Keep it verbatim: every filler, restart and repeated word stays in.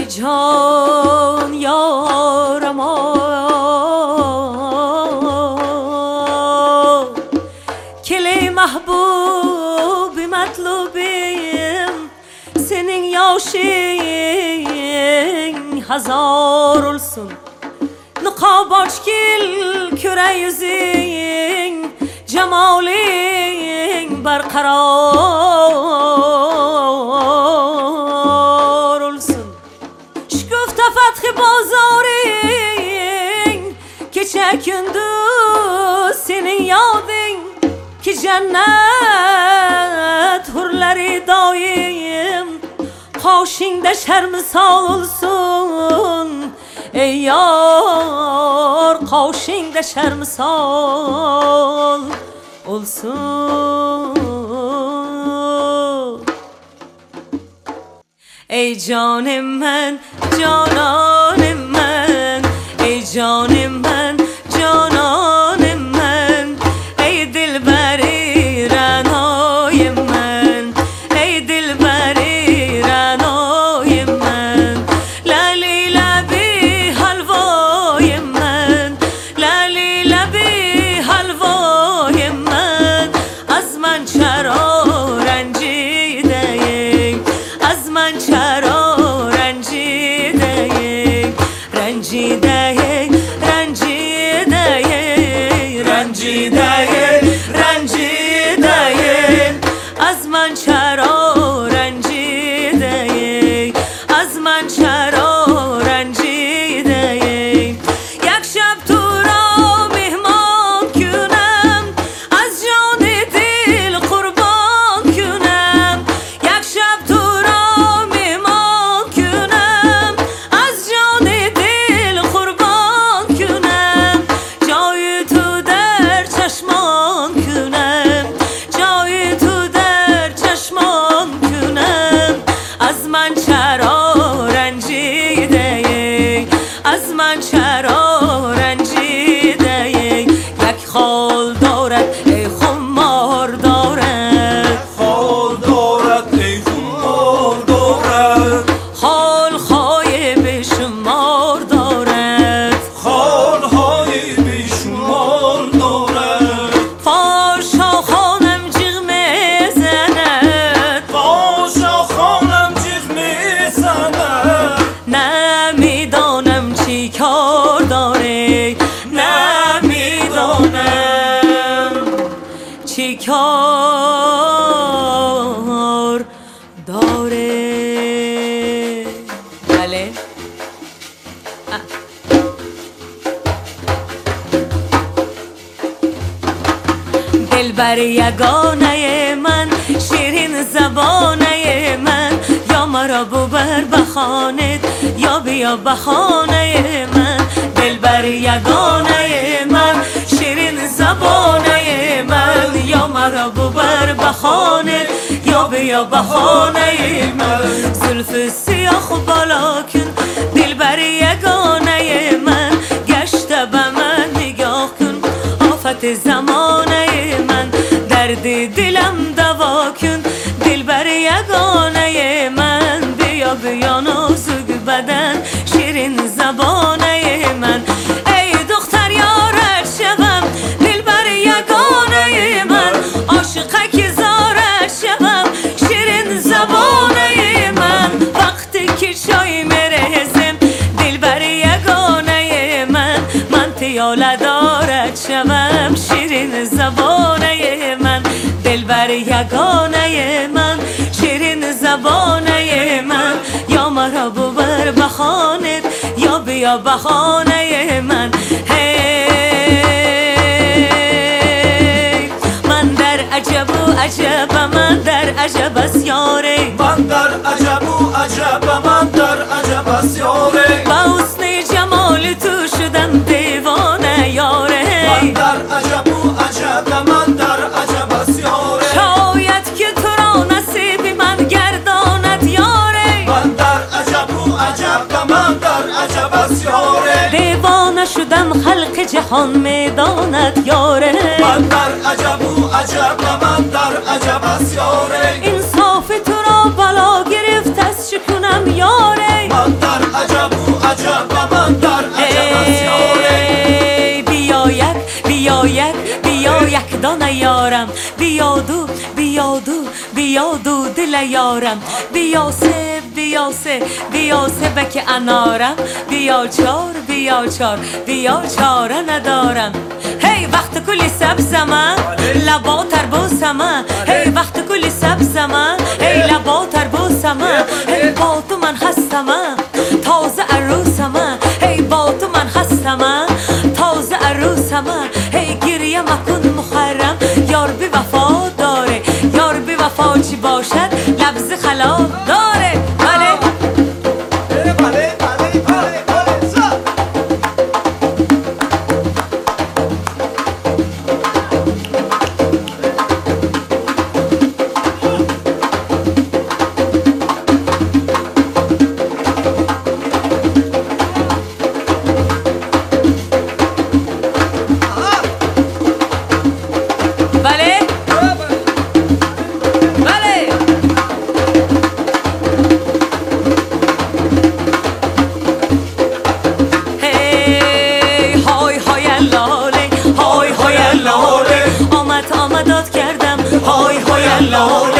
ای جان یارم kele mahbubi matlubim senin yaşın hazar olsun Nuqab açgil köre yüzün cemalin barqarar olsun Şükufta fethi bazarin Keçe gündüz senin yadın Ki cennet hurları daim Qaşingda şermisal olsun Ey yar qaşingda şermisal olsun Ey canım ben, cananım ben Ey canım ben, cananım ben Ey dilberi ranayım ben Ey dilberi ranayım ben Lali labi halvayım ben Lali labi halvayım ben Az man çara rencideyim Az man çara rencideyim Rencideyim, rencideyim Rencideyim, rencideyim Az man çara rencideyim Az man çara rencideyim Yak şab tura mihman künem Az canı dil kurban künem Yak şab tura mihman künem Az canı dil kurban künem Cayı tu der çeşman künem Cayı tu der çeşman künem Az man çara rencideyim Az man çara rencideyim Yak خال دارد ای خمار دارد خال دارد ای خمار دارد خال خای بشمار دارد خال های بیشمار دارد پاشا خانم جیغ میزند پاشا خانم جیغ میزند نمیدانم چی کار داره نمیدانم چی کار داره بله اه. دلبر یگانه من شیرین زبانه من یا مرا ببر بخانت یا بیا بخانه من دلبر یگانه من شیرین زبانه من یا مرا ببر بخانت یا بیا بخانه من زلف سیاه بالا کن دلبر یگانه من گشته به من نگاه کن آفت زمانه من درد دلم دوا کن دلبر یگانه من بیا بیا نازک بدن شیرین زبانه من ای دختر یارت شوم دلبر یگانه من عاشقک زارت شوم شیرین زبانه من وقتی که چای میرسم دلبر یگانه من من تیاله دارت شوم شیرین زبانه من دلبر یگانه من شیرین زبانه من یا مرا ببر بخانت یا بیا بخانه من هی من در عجب و عجب من در عجب است یاره من در عجب و عجب من در عجب است یاره با حسن جمال تو شدم دیوانه یاره من در عجب و عجب من در عجب است یاره شاید که تو را نصیب من گرداند یاره من در عجب و عجب من در عجب است یاره دیوانه شدم خلق جهان میداند یاره من در عجب و عجب من در عجب است یاره انصاف تو را بلا گرفت از چه کنم یاره من در یک بیا یک دانه یارم بیا دو بیا دو بیا دو دل یارم بیا سه بیا سه بیا سه بک انارم بیا چار بیا چار بیا چاره ندارم هی وقت کلی سبزمه لبا تربوسمه هی وقت کلی سبزمه هی لبا تربوسمه هی با تو من خستمه تازه عروسمه هی با تو من خستمه تازه عروسمه هی گریه مکن مخرم یار بی وفا داره یار بی وفا چی باشد لبز خلاف داره بله بله بله بله بله زد بله بله هی های های لاله های های لاله آمد آمداد کردم های های لاله